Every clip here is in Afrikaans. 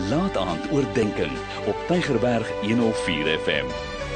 Laat aand oordeenking op Tygerberg 104 FM.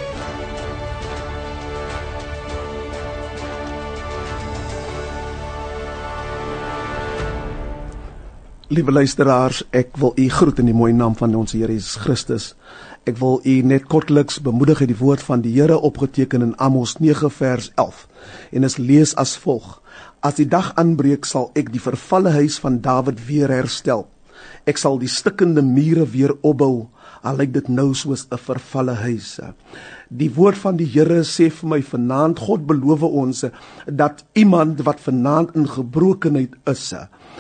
Liewe luisteraars, ek wil u groet in die mooie naam van ons Here Jesus Christus. Ek wil u net kortliks bemoedig uit die woord van die Here opgeteken in Amos 9 vers 11. En is lees as volg: As die dag aanbreek, sal ek die vervalle huis van Dawid weer herstel. Ek sal die stikkende mure weer opbou, al lyk dit nou soos 'n vervalle huis. Die woord van die Here sê vir my vanaand, God beloof ons dat iemand wat vanaand in gebrokenheid is,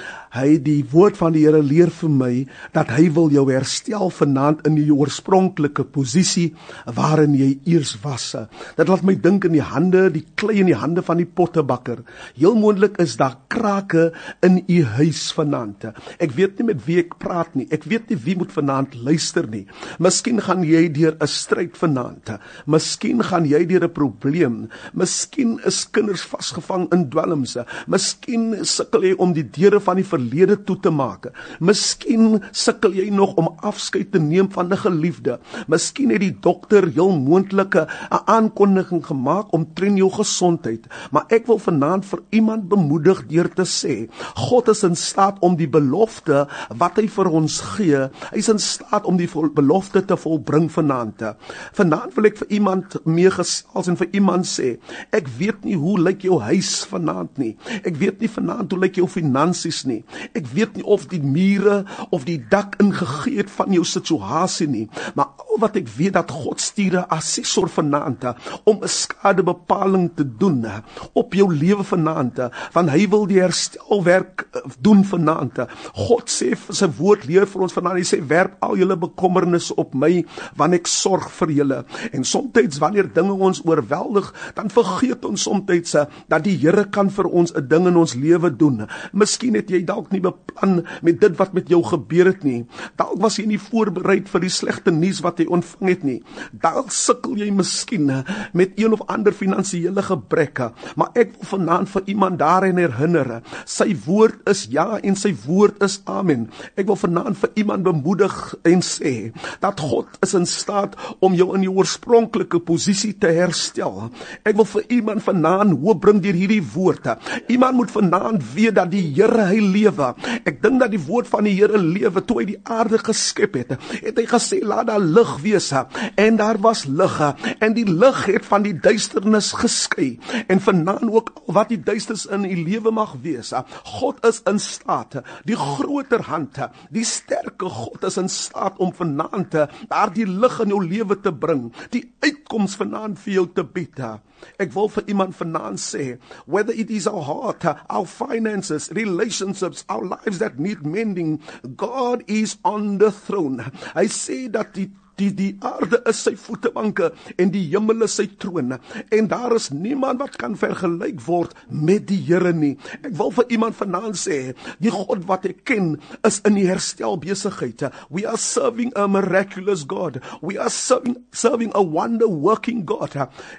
die woord van die Here leer vir my dat hy wil jou herstel vanaand in die oorspronklike posisie waarin jy eers was. Dit laat my dink in die hande, die klei in die hande van die pottebakker. Heel moontlik is daar krake in u huis vanaand. Ek weet nie met wie ek praat nie. Ek weet nie wie moet vanaand luister nie. Miskien gaan jy deur 'n stryd vanaand. Miskien gaan jy deur 'n probleem. Miskien is kinders vasgevang in dwelms. Miskien sukkel jy om die deure van die verlede toe te maak. Miskien sukkel jy nog om afskeid te neem van 'n geliefde. Miskien het die dokter heel moontlike 'n aankondiging gemaak omtrent jou gesondheid. Maar ek wil vanaand vir iemand bemoedig deur te sê, God is in staat om die belofte wat hy vir ons gee, hy is in staat om die belofte te volbring vanaand. Vanaand wil ek vir iemand meegesels en vir iemand sê, ek weet nie hoe lyk jou huis vanaand nie. Ek weet nie vanaand hoe lyk jou finansies nie. Ek weet nie of die mure of die dak ingegee het van jou situasie nie, maar al wat ek weet dat God stuur 'n assessor vanaand om 'n skadebepaling te doen op jou lewe vanaand, want hy wil die herstelwerk doen vanaand. God sê sy woord leer vir ons vanaand, hy sê werp al julle bekommernisse op my, want ek sorg vir julle. En soms wanneer dinge ons oorweldig, dan vergeet ons soms dat die Here kan vir ons 'n ding in ons lewe doen. Miskien het jy dalk nie beplan met dit wat met jou gebeur het nie. Dalk was jy nie voorbereid vir die slegte nuus wat jy ontvang het nie. Dalk sukkel jy miskien met een of ander finansiële gebreke. Maar ek wil vanaand vir iemand daarin herinner, sy woord is ja en sy woord is amen. Ek wil vanaand vir iemand bemoedig en sê, dat God is in staat om jou in die oorspronklike posisie te herstel. Ek wil vir iemand vanaand hoop bring deur hierdie woord. Iemand moet vanaand weet dat die Here hy lewe. Ek dink dat die woord van die Here lewe. Toe hy die aarde geskep het hy gesê, laat daar lig wees, en daar was lig, en die lig het van die duisternis geskei. En vanaand ook al wat die duisternis in u lewe mag wees, God is in staat, die groter hand, die sterke God is in staat om vanaand daar die lig in jou lewe te bring, die uitkoms vanaand vir jou te bied. Ek wil vir iemand vanaand sê, whether it is our heart, our finances, relationships, our lives that need mending, God is on the throne. Hy sê dat die aarde is sy voetebanke en die hemel is sy troon. En daar is niemand wat kan vergelyk word met die Here nie. Ek wil vir iemand vanaand sê, die God wat ek ken is in die herstelbesigheid. We are serving a miraculous God. We are serving a wonder working God.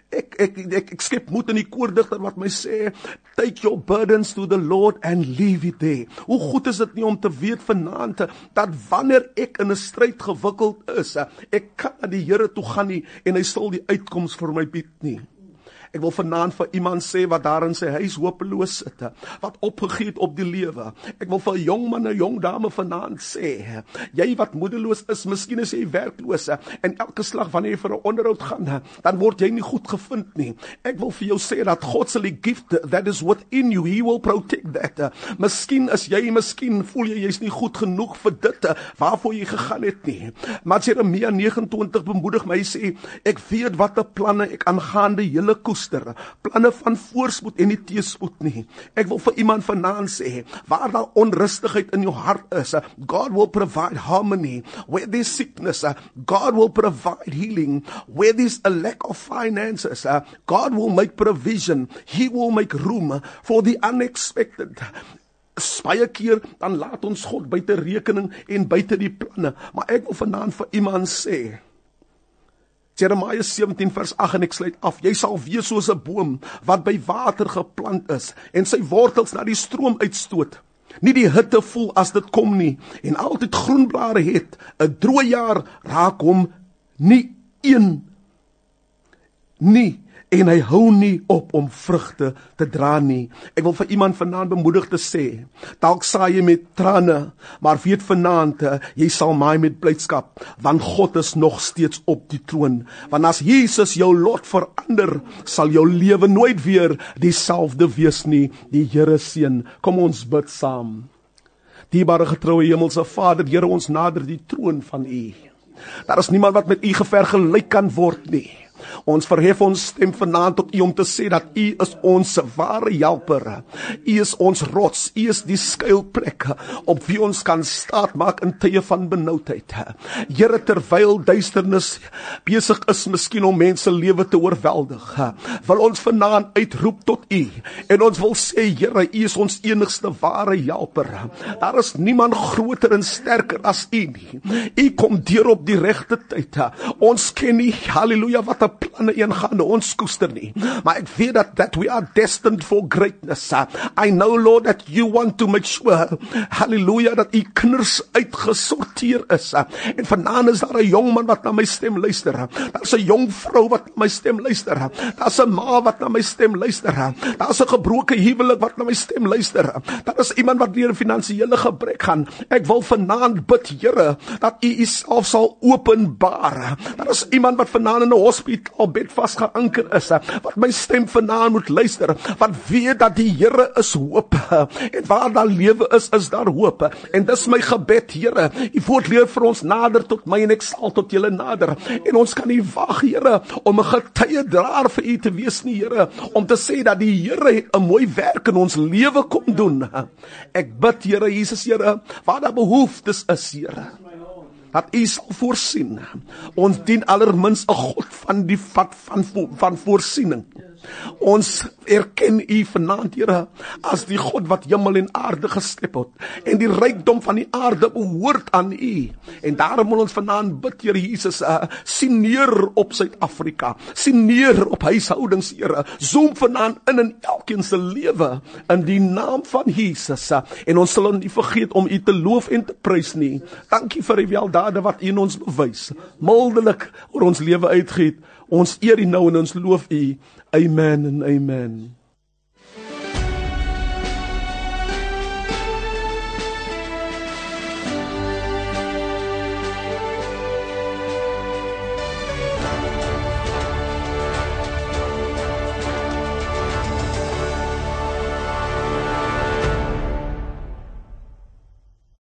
Ek skep moed in die koordigter wat my sê, take your burdens to the Lord and leave it there. Hoe goed is dit nie om te weet vanaand dat wanneer ek in 'n stryd gewikkeld is, ek kan na die Here toe gaan nie en hy sal die uitkoms vir my bied nie. Ek wil vanaand vir iemand sê wat daar in sy huis hopeloos sit, wat opgegee het op die lewe. Ek wil vir 'n jong man en 'n jong dame vanaand sê, jy wat moedeloos is, miskien is jy werkloos, en elke slag wanneer jy vir 'n onderhoud gaan, dan word jy nie goed gevind nie. Ek wil vir jou sê dat God sal die gift that is within you, he will protect that. Miskien voel jy's nie goed genoeg vir dit waarvoor jy gegaan het nie. Maar Jeremia 29 bemoedig my, sê, ek weet watter planne ek aangaande julle koester, planne van voorspoed en nie teëspoed nie. Ek wil vir iemand vanaand sê, waar daar onrustigheid in jou hart is, God will provide harmony. Where there's sickness, God will provide healing. Where there's a lack of finances, God will make provision. He will make room for the unexpected. Baie keer dan laat ons God buite rekening en buite die planne. Maar ek wil vanaand vir iemand sê, Jeremia 17 vers 8 en ek sluit af. Jy sal wees soos 'n boom wat by water geplant is en sy wortels na die stroom uitstoot. nie die hitte voel as dit kom nie, en altyd groenblare het, 'n droë jaar raak hom nie een nie, en hy hou nie op om vrugte te dra nie. Ek wil vir iemand vanaand bemoedig te sê, dalk saai jy met trane, maar weet vanaand, jy sal maai met blydskap, want God is nog steeds op die troon. Want as Jesus jou lot verander, sal jou lewe nooit weer dieselfde wees nie. Die Here seën. Kom ons bid saam. Dierbare getroue hemelse Vader, Here, ons nader die troon van U. Daar is niemand wat met U vergelyk kan word nie. Ons verhef ons stem vanaand tot U om te sê dat U is ons ware helper. U is ons rots, U is die skuilplek op wie ons kan staatmaak in tye van benoudheid. Here, terwyl duisternis besig is miskien om mense lewe te oorweldig, wil ons vanaand uitroep tot U, en ons wil sê, Here, U is ons enigste ware helper. Daar is niemand groter en sterker as U nie. U kom deur op die regte tyd. Ons ken nie, halleluja, wat 'n planne ingaande ons koester nie. Maar ek weet that we are destined for greatness. I know, Lord, that you want to make sure, hallelujah, dat U kinders uitgesorteer is. En vanaand is daar 'n jong man wat na my stem luister. Daar is 'n jong vrou wat na my stem luister. Daar is 'n ma wat na my stem luister. Daar is 'n gebroke huwelik wat na my stem luister. Daar is iemand wat deur 'n finansiële gebrek gaan. Ek wil vanaand bid, Here, dat U Uself sal openbaar. Daar is iemand wat vanaand in 'n hospitaalbed vasgeanker is, wat my stem vanaand moet luister, wat weet dat die Here is hoop, en waar daar lewe is daar hoop, en dis my gebed, Here, U woord leer vir ons, nader tot my en ek sal tot julle nader, en ons kan nie wag, Here, om 'n getuiedraer vir U te wees nie, Here, om te sê dat die Here 'n mooi werk in ons lewe kom doen. Ek bid, Here Jesus, Here, waar daar behoeftes is, Here, dat U sal voorsien. Ons dien allermins 'n God van die vat van voorsiening. Ons erken U vanaand, Here, as die God wat hemel en aarde geskep het, en die rykdom van die aarde behoort aan U. En daarom wil ons vanaand bid, Here Jesus, sien neer op Suid-Afrika, sien neer op huishoudings, Here, zoom vanaand in elkeen se lewe, in die naam van Jesus, en ons sal nie vergeet om U te loof en te prys nie. Dankie vir die weldade wat U in ons bewys, mildelik oor ons lewe uitgiet. Ons eer U nou en ons loof U. Amen en amen.